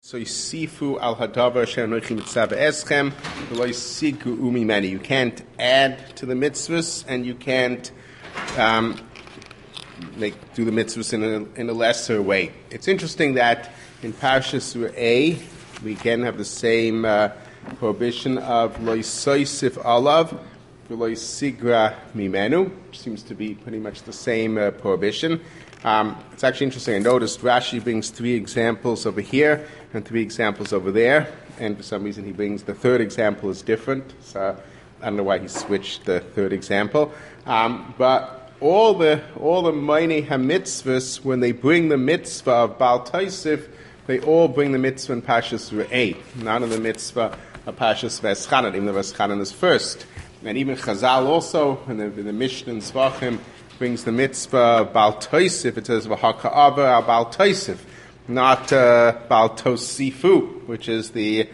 So sifu al hadavar she'anochi mitzvah eschem v'lo yisigu umimeni. You can't add to the mitzvahs, and you can't do the mitzvahs in a lesser way. It's interesting that in Parshas A we again have the same prohibition of lo yisoisif alav v'lo yisigra mimenu, which seems to be pretty much the same prohibition. It's actually interesting. I noticed Rashi brings 3 examples over here and 3 examples over there, and for some reason he brings the third example is different. So I don't know why he switched the third example. But all the Moinei HaMitzvahs, when they bring the mitzvah of Baal Tosef, they all bring the mitzvah in Parshas Re'eh. None of the mitzvah of Parshas Veschanan, even though Veschanan is first. And even Chazal also, in the Mishnah and Zvachim, brings the mitzvah of Baal Tosef. It says v'haka'ava al Baal Tosef, not Baal Tosifu, which is the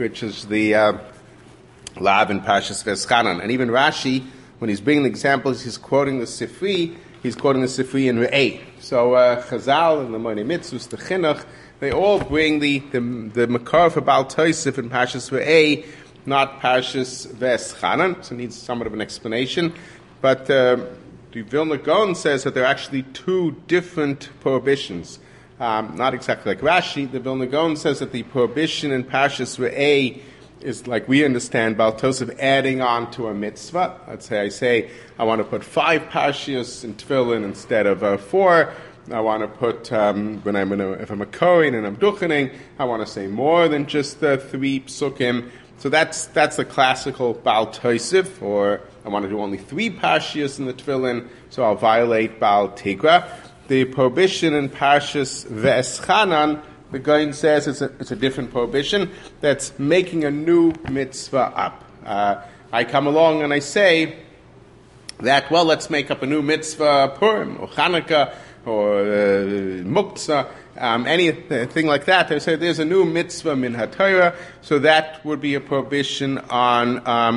lav in Parshas Veschanan. And even Rashi, when he's bringing the examples, he's quoting the Sifri. He's quoting the Sifri in Re'eh. So Chazal and the Moinei Mitzvahs, the Chinuch, they all bring the makar for Baal Tosef in Parshas Re'eh, not Parshas Veschanan. So it needs somewhat of an explanation, but. The Vilna Gaon says that there are actually 2 different prohibitions. Not exactly like Rashi. The Vilna Gaon says that the prohibition in Parshas Re'eh is like we understand Baal Tosef adding on to a mitzvah. Let's say I say I want to put 5 parshios in Tefillin instead of 4. I want to put if I'm a Kohen and I'm duchening, I want to say more than just the 3 psukim. So that's the classical Baal Tosef, or I want to do only 3 parshios in the Tefillin, so I'll violate Baal Tigra. The prohibition in Parshas Ve'eschanan, the Gaon says it's a different prohibition that's making a new mitzvah up. I come along and I say that, well, let's make up a new mitzvah, Purim, or Chanukah, or Muktzah, anything like that. They say there's a new mitzvah min HaTorah, so that would be a prohibition on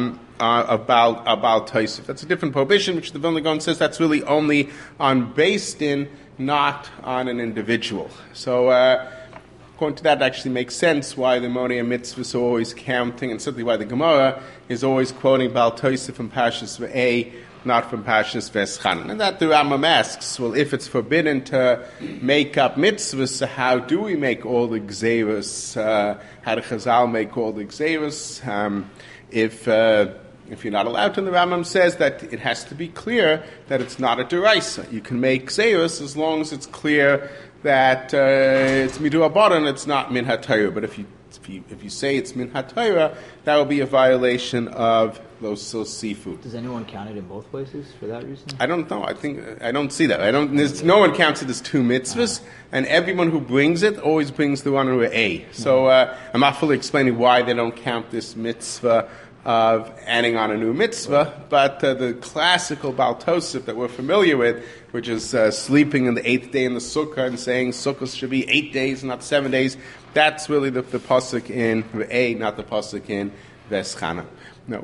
about Tosef. That's a different prohibition, which the Vilna Gaon says that's really only on Beis Din, not on an individual. So according to that, it actually makes sense why the Moinei HaMitzvahs are always counting, and certainly why the Gemara is always quoting Baal Tosef from Parshas Re'eh, not from Parshas Veschanan. And that the Rambam asks, well, if it's forbidden to make up mitzvahs, so how do we make all the gzeiros? How do Chazal make all the gzeiros? If you're not allowed to, the Rambam says that it has to be clear that it's not a deraisa. You can make gzeiros as long as it's clear that it's midu abadan, it's not min haTorah. But if you say it's min haTorah, that will be a violation of los seafood. Does anyone count it in both places for that reason? I don't know. I don't see that. No one counts it as 2 mitzvahs, and everyone who brings it always brings the one with A. So I'm not fully explaining why they don't count this mitzvah of adding on a new mitzvah, but the classical Baal Tosef that we're familiar with, which is sleeping in the 8th day in the sukkah and saying sukkahs should be 8 days, not 7 days, that's really the pasuk in Re'eh, not the pasuk in Veschanan. Now,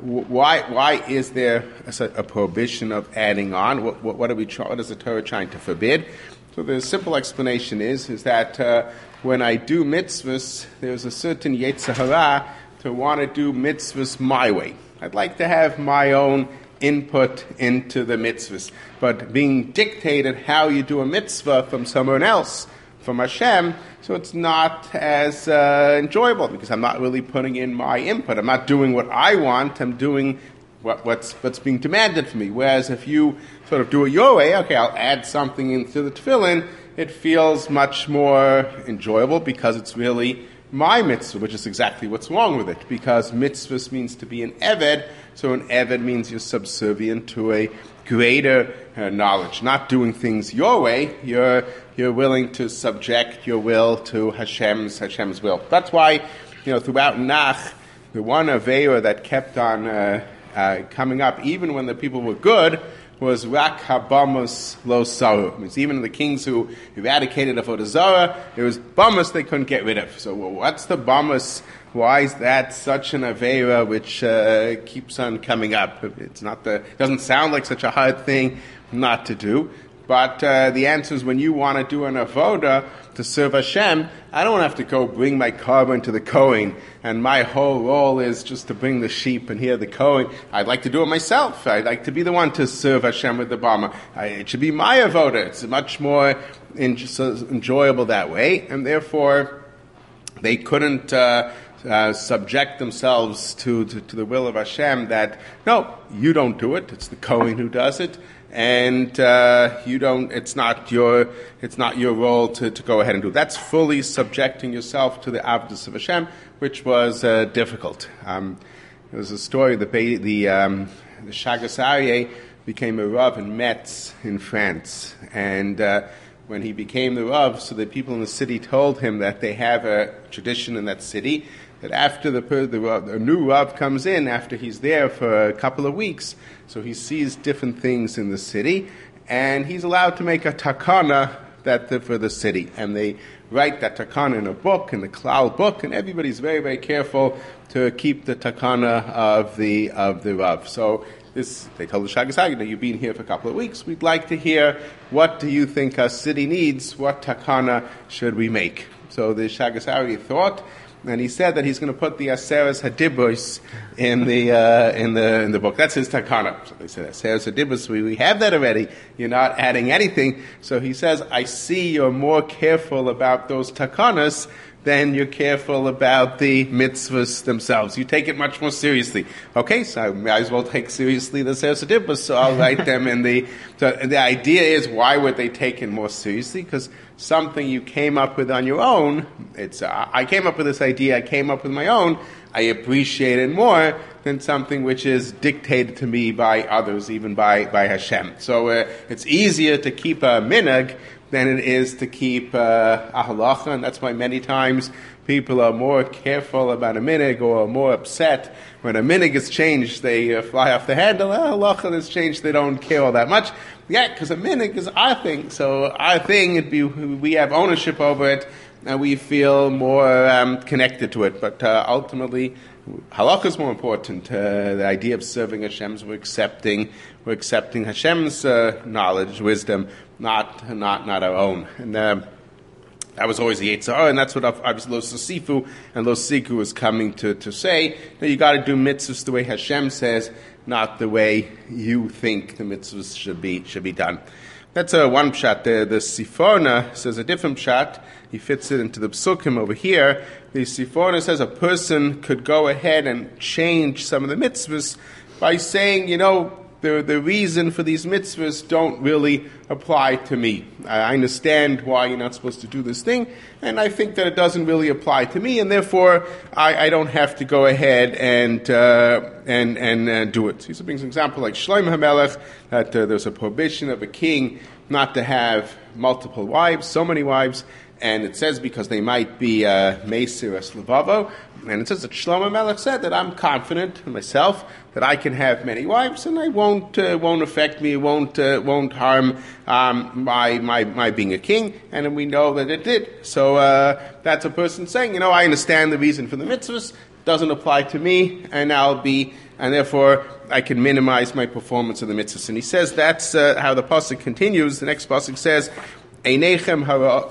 why is there a prohibition of adding on? What is the Torah trying to forbid? So the simple explanation is that when I do mitzvahs, there's a certain Yetzer Hara to want to do mitzvahs my way. I'd like to have my own input into the mitzvahs. But being dictated how you do a mitzvah from someone else, from Hashem, so it's not as enjoyable because I'm not really putting in my input. I'm not doing what I want. I'm doing what's being demanded from me. Whereas if you sort of do it your way, okay, I'll add something into the tefillin, it feels much more enjoyable because it's really my mitzvah, which is exactly what's wrong with it. Because mitzvahs means to be an eved, so an eved means you're subservient to a greater knowledge. Not doing things your way, you're willing to subject your will to Hashem's will. That's why, throughout Nach, the one Aveira that kept on coming up, even when the people were good, was Rak Habamus Lo Saru. It means even the kings who eradicated Avodah Zarah, it was Bamus they couldn't get rid of. So what's the Bamus? Why is that such an Aveira which keeps on coming up? It doesn't sound like such a hard thing not to do. But the answer is when you want to do an avoda, to serve Hashem, I don't have to go bring my carbon to the Kohen, and my whole role is just to bring the sheep and hear the Kohen. I'd like to do it myself. I'd like to be the one to serve Hashem with the Bama. It should be my avoda. It's much more enjoyable that way, and therefore they couldn't subject themselves to the will of Hashem. That no, you don't do it. It's the Kohen who does it. And you don't. It's not your role to go ahead and do. That's fully subjecting yourself to the avdus of Hashem, which was difficult. There was a story. The Shagas Aryeh became a rav in Metz in France, and when he became the rav, so the people in the city told him that they have a tradition in that city that after the new rav comes in, after he's there for a couple of weeks, so he sees different things in the city, and he's allowed to make a takana for the city. And they write that takana in a book, in the Klal book, and everybody's very, very careful to keep the takana of the rav. So they told the Shagas Aryeh, you've been here for a couple of weeks, we'd like to hear, what do you think our city needs? What takana should we make? So the Shagas Aryeh thought, and he said that he's going to put the Aseres Hadibros in the book. That's his takana. So they said Aseres Hadibros. We have that already. You're not adding anything. So he says, I see you're more careful about those takanas than you're careful about the mitzvahs themselves. You take it much more seriously. Okay, so I might as well take seriously the Aseres Hadibros. So I'll write them in the. So the idea is, why would they take it more seriously? Because something you came up with on your own, I came up with this idea, I came up with my own, I appreciate it more than something which is dictated to me by others, even by Hashem. So it's easier to keep a minhag than it is to keep a halacha, and that's why many times people are more careful about a minhag or more upset. When a minhag is changed, they fly off the handle. A halacha is changed, they don't care all that much. Yeah, because a minhag is our thing. So our thing, we have ownership over it, and we feel more connected to it. But ultimately, halakha is more important. The idea of serving Hashem, we're accepting Hashem's knowledge, wisdom, not our own. And that was always the Yetzer Hara, and that's what obviously Lo Sasifu and Lo Siku is coming to say. That you got to do mitzvahs the way Hashem says, not the way you think the mitzvahs should be done. That's one pshat. The Siforna says a different pshat. He fits it into the psukim over here. The Siforna says a person could go ahead and change some of the mitzvahs by saying, the reason for these mitzvahs don't really apply to me. I understand why you're not supposed to do this thing, and I think that it doesn't really apply to me, and therefore I don't have to go ahead and do it. He brings an example like Shlomo HaMelech, that there's a prohibition of a king not to have multiple wives, so many wives, and it says because they might be Meisir as Levavo, and it says that Shlomo Melech said that I'm confident in myself that I can have many wives, and I won't affect me, won't harm my being a king, and we know that it did. So that's a person saying, I understand the reason for the mitzvahs, doesn't apply to me, and therefore I can minimize my performance of the mitzvahs. And he says that's how the pasuk continues. The next pasuk says, Einechem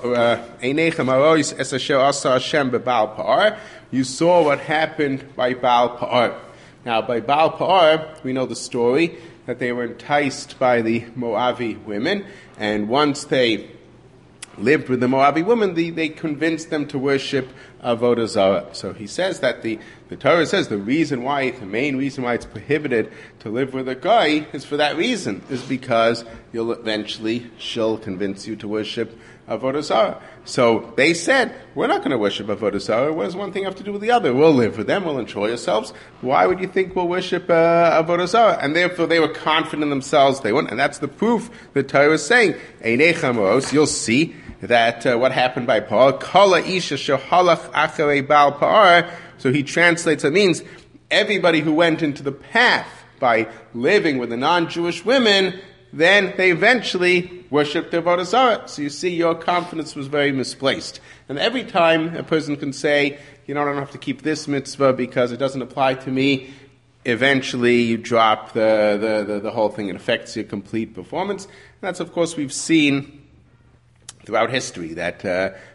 harois es asher asa Hashem beBaal Pa'ar. You saw what happened by Baal Pa'ar. Now, by Baal Pa'ar, we know the story that they were enticed by the Moavi women, and once they lived with the Moavi women, they convinced them to worship Avodah Zarah. So he says that the Torah says the main reason why it's prohibited to live with a guy is for that reason, is because she'll convince you to worship Avodah Zarah. So they said, we're not going to worship Avodah Zarah. What does one thing have to do with the other? We'll live with them, we'll enjoy ourselves. Why would you think we'll worship Avodah Zarah? And therefore they were confident in themselves they wouldn't. And that's the proof the Torah is saying. You'll see that what happened by Pa'ar, Kala Isha Shehalach Acharei Baal Pa'ar. So he translates, it means everybody who went into the path by living with the non-Jewish women, then they eventually worshipped Avodah Zarah. So you see, your confidence was very misplaced. And every time a person can say, I don't have to keep this mitzvah because it doesn't apply to me, eventually you drop the whole thing. It affects your complete performance. And that's, of course, we've seen throughout history that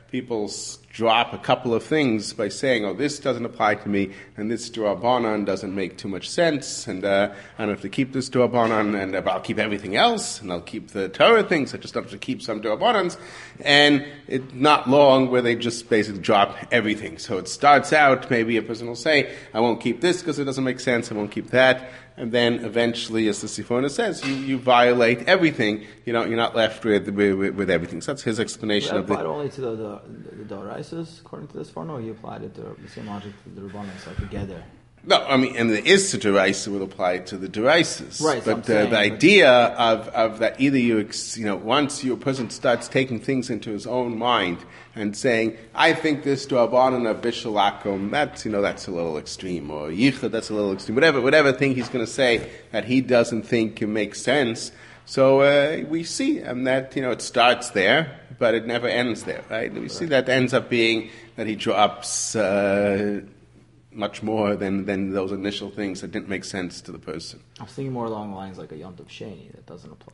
people drop a couple of things by saying, oh, this doesn't apply to me, and this D'Rabbanan doesn't make too much sense, and I don't have to keep this D'Rabbanan, and I'll keep everything else, and I'll keep the Torah things, I just don't have to keep some D'Rabbanans, and it's not long where they just basically drop everything. So it starts out, maybe a person will say, I won't keep this because it doesn't make sense, I won't keep that, and then eventually, as the Sifona says, you violate everything. You're not left with everything. So that's his explanation of it. Applied only to the Doraisas, according to this form, or you applied it to the same logic to the Rabbanan, like together? No, I mean, and the Issa Deraisa would apply to the Deraisas. Right, but the idea of that either once your person starts taking things into his own mind and saying, I think this D'Rabbanan of Bishalakum, that's a little extreme, or Yichud, that's a little extreme, whatever thing he's going to say that he doesn't think makes sense. So we see that it starts there, but it never ends there, right? We see that ends up being that he drops much more than those initial things that didn't make sense to the person. I was thinking more along the lines like a Yontav Sheni that doesn't apply.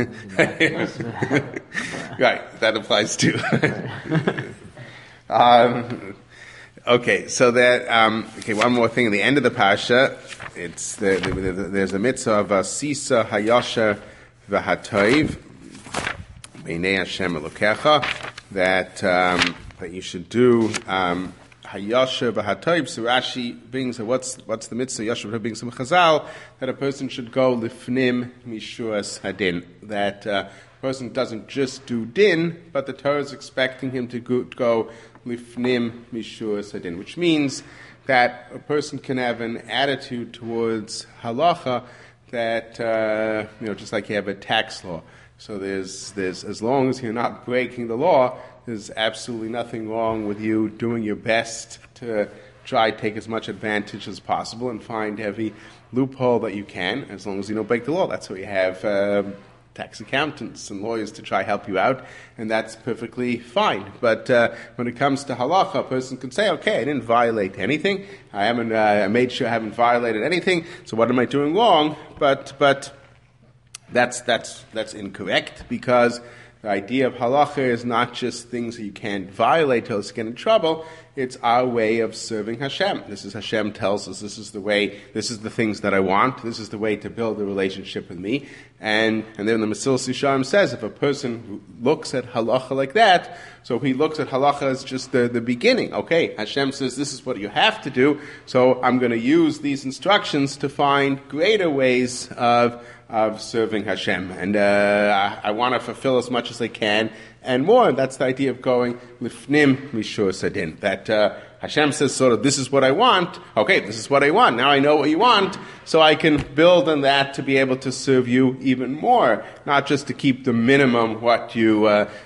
Right, that applies too. Okay, so that one more thing at the end of the parsha, it's there's a mitzvah of Sisa Hayasha v'Hatoiv B'nei Hashem Elokecha that you should do. Hayasha v'Hatoiv. So Rashi brings what's the mitzvah? Yashav brings some Chazal that a person should go lifnim mishuas hadin. That a person doesn't just do din, but the Torah is expecting him to go lifnim mishuas hadin, which means that a person can have an attitude towards halacha that just like you have a tax law. So there's as long as you're not breaking the law, there's absolutely nothing wrong with you doing your best to try to take as much advantage as possible and find every loophole that you can, as long as you don't break the law. That's why you have tax accountants and lawyers to try help you out, and that's perfectly fine. But when it comes to halacha, a person can say, okay, I didn't violate anything. I made sure I haven't violated anything, so what am I doing wrong? But that's incorrect, because the idea of halacha is not just things that you can't violate till you get in trouble. It's our way of serving Hashem. This is Hashem tells us this is the things that I want. This is the way to build a relationship with me. And then the Mesilas Yesharim says if a person looks at halacha like that, so he looks at halacha as just the beginning. Okay, Hashem says this is what you have to do, so I'm going to use these instructions to find greater ways of serving Hashem. And I want to fulfill as much as I can and more. That's the idea of going lifnim mishur sadin. That Hashem says sort of, this is what I want. Okay, this is what I want. Now I know what you want, so I can build on that to be able to serve you even more, not just to keep the minimum what you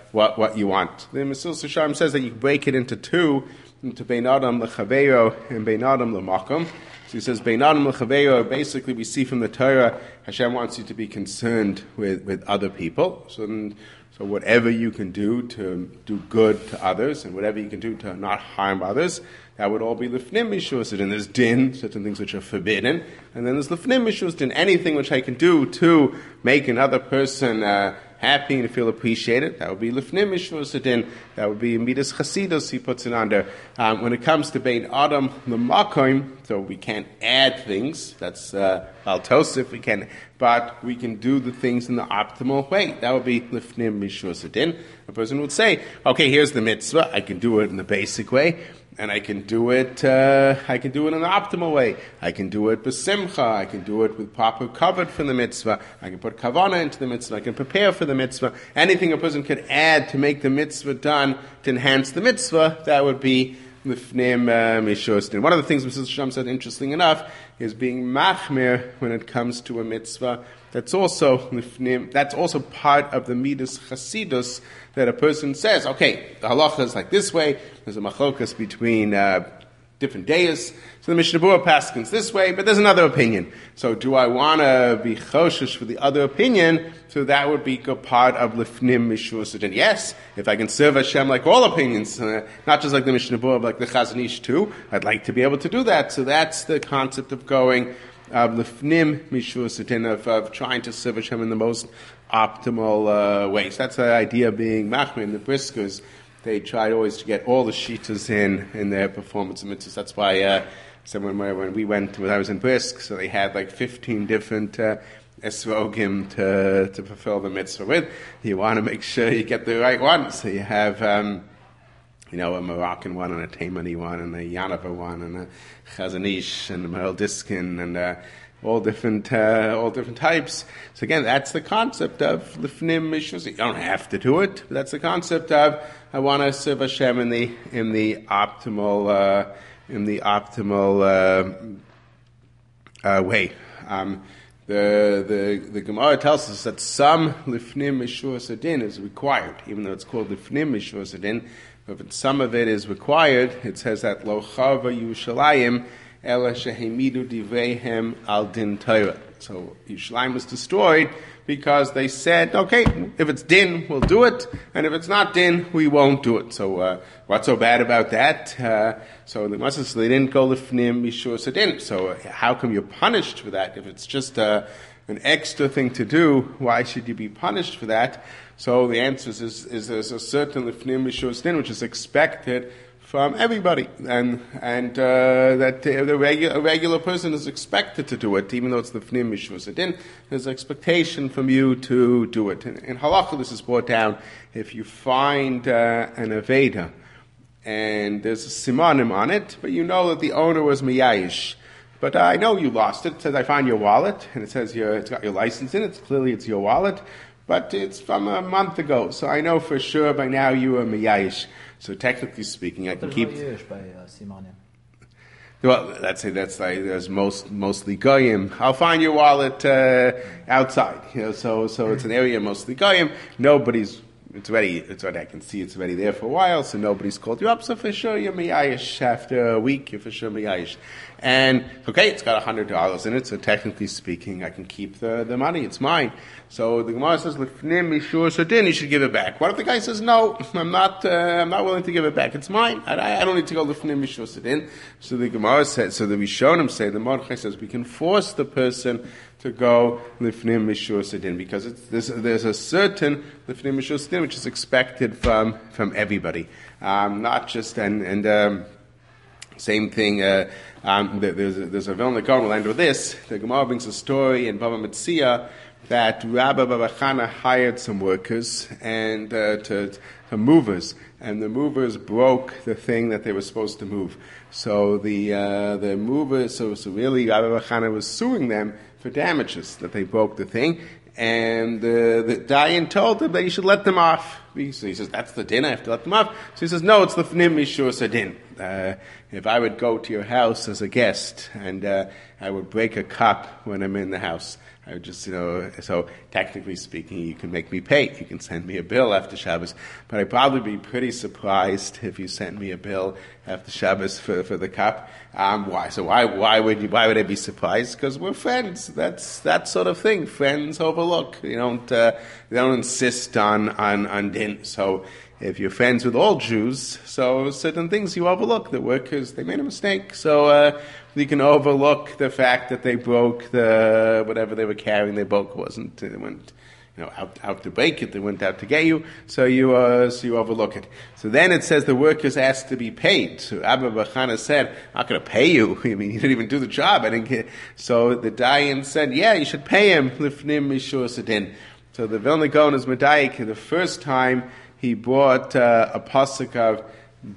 want. The Mesilas Yesharim says that you break it into two, into Bein Adam L'Chaveiro and Bein Adam L'Makom. So he says, Bein Adam L'Chaveiro, basically we see from the Torah, Hashem wants you to be concerned with other people. So whatever you can do to do good to others, and whatever you can do to not harm others, that would all be lifnim mishus. And there's din, certain things which are forbidden, and then there's lifnim mishus din, anything which I can do to make another person happy and feel appreciated. That would be lifnim mishus din. That would be midas chasidus. He puts it under. When it comes to bein adam l'makom, so we can't add things. That's al tosif. We can. But we can do the things in the optimal way. That would be lifnim mishus din. A person would say, okay, here's the mitzvah. I can do it in the basic way, and I can do it in an optimal way. I can do it b'simcha. I can do it with proper covered for the mitzvah. I can put kavana into the mitzvah. I can prepare for the mitzvah. Anything a person could add to make the mitzvah done, to enhance the mitzvah, that would be lifnim mishus din. One of the things Mesilas Yesharim said, interesting enough, is being machmir when it comes to a mitzvah. That's also lifnim. That's also part of the midas chasidus, that a person says, okay, the halacha is like this way. There's a machlokas between different days. So the Mishnah Berurah paskins this way, but there's another opinion. So do I want to be choshesh for the other opinion? So that would be a part of lifnim mishus. And yes, if I can serve Hashem like all opinions, not just like the Mishnah Berurah, but like the Chazon Ish too, I'd like to be able to do that. So that's the concept of going lifnim mishus, of trying to serve Hashem in the most optimal ways. That's the idea of being machmir in the briskers. they tried always to get all the shitas in their performance of mitzvahs. That's why when we went, when I was in Brisk, so they had like 15 different esrogim to fulfill the mitzvah with. You want to make sure you get the right one. So you have, a Moroccan one and a Taimani one and a Yanava one and a Chazanish and a Merel Diskin and all different types. So again, that's the concept of Lifnim Mishus. You don't have to do it, but that's the concept of I want to serve Hashem in the optimal way. The Gemara tells us that some Lifnim Mishus Adin is required, even though it's called Lifnim Mishus Adin. But if some of it is required, it says that Lo Chava Yerushalayim Ela Shehemidu Divreihem Al Din Torah. So Yerushalayim was destroyed because they said, okay, if it's din, we'll do it, and if it's not din, we won't do it. So what's so bad about that? So the Gemara says they didn't go lifnim mishur sedin. So how come you're punished for that? If it's just an extra thing to do, why should you be punished for that? So the answer is there's a certain lifnim mishur sedin which is expected from everybody, and that a regular person is expected to do it, even though it's the Fnim Mishur Sedin. There's an expectation from you to do it. In Halacha, this is brought down. If you find an Aveda, and there's a simanim on it, but you know that the owner was miyayish. But I know you lost it. It says, I found your wallet, and it says it's got your license in it. Clearly it's your wallet, but it's from a month ago. So I know for sure by now you were miyayish. So technically speaking, I can keep. By simanim. Well, let's say that's like there's mostly goyim. I'll find your wallet outside. So it's an area mostly goyim. It's already. I can see it's already there for a while. So nobody's called you up. So for sure you're miyayish. After a week, you're for sure miyayish. And okay, it's got $100 in it. So technically speaking, I can keep the money. It's mine. So the Gemara says, "Lifnim mishur sedin," you should give it back. What if the guy says, "No, I'm not willing to give it back. It's mine. I don't need to go lifnim mishur sedin." So the Gemara said, so the Rishonim say, the Mordechai says, we can force the person to go lifnim mishur sedin because there's a certain lifnim mishur sedin which is expected from everybody, not just and. Same thing. There's a Vilna Gaon. We'll end with this. The Gemara brings a story in Bava Metzia that Rabbi Baba Chana hired some workers and to movers, and the movers broke the thing that they were supposed to move. So the movers, so really Rabbi Baba Chana was suing them for damages that they broke the thing. And the Dayan told him that you should let them off. So he says, that's the din, I have to let them off. So he says, no, it's the fnim mishur sedin. If I would go to your house as a guest and I would break a cup when I'm in the house, I would just, so technically speaking, you can make me pay. You can send me a bill after Shabbos. But I'd probably be pretty surprised if you sent me a bill after Shabbos for the cup. Why? So why would I be surprised? Because we're friends. That's that sort of thing. Friends overlook. They don't insist on din. So if you're friends with all Jews, so certain things you overlook. The workers, they made a mistake. So you can overlook the fact that they broke whatever they were carrying. They went out to break it. They went out to get you. So you overlook it. So then it says the workers asked to be paid. So Abba Bachana said, "I'm not going to pay you. I mean, you didn't even do the job. I didn't get." So the Dayan said, "Yeah, you should pay him." Lifnim mishur sedin. So the Vilna Gaon is medayik. The first time he brought a pasuk of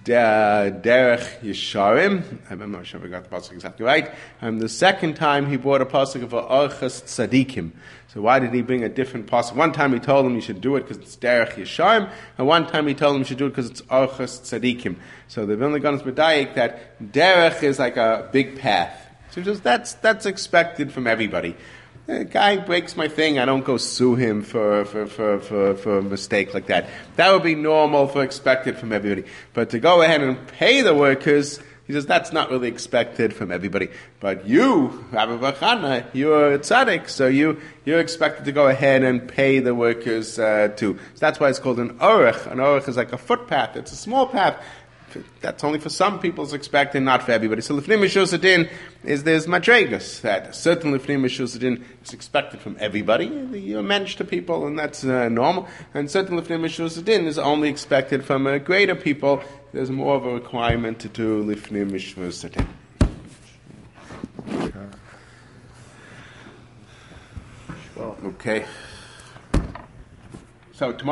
Derech Yesharim. I'm not sure if I got the pasuk exactly right. The second time he brought a pasuk of Orchas Tzadikim. So why did he bring a different pasuk? One time he told him you should do it because it's Derech Yesharim, and one time he told him you should do it because it's Orchas Tzadikim. So the Vilna Gaon is medayik that Derech is like a big path. So he says that's expected from everybody. A guy breaks my thing, I don't go sue him for a mistake like that. That would be normal for expected from everybody. But to go ahead and pay the workers, he says that's not really expected from everybody. But you, Rabbi Bachana, you're a tzaddik, so you're expected to go ahead and pay the workers too. So that's why it's called an orech. An orech is like a footpath. It's a small path. that's only for some people is expected, not for everybody. So Lifnei Meshusha Din there's madregas that certain Lifnei Meshusha Din is expected from everybody. You're mensch to people, and that's normal. And certain Lifnei Meshusha Din is only expected from greater people. There's more of a requirement to do Lifnei Meshusha Din. Okay. So tomorrow.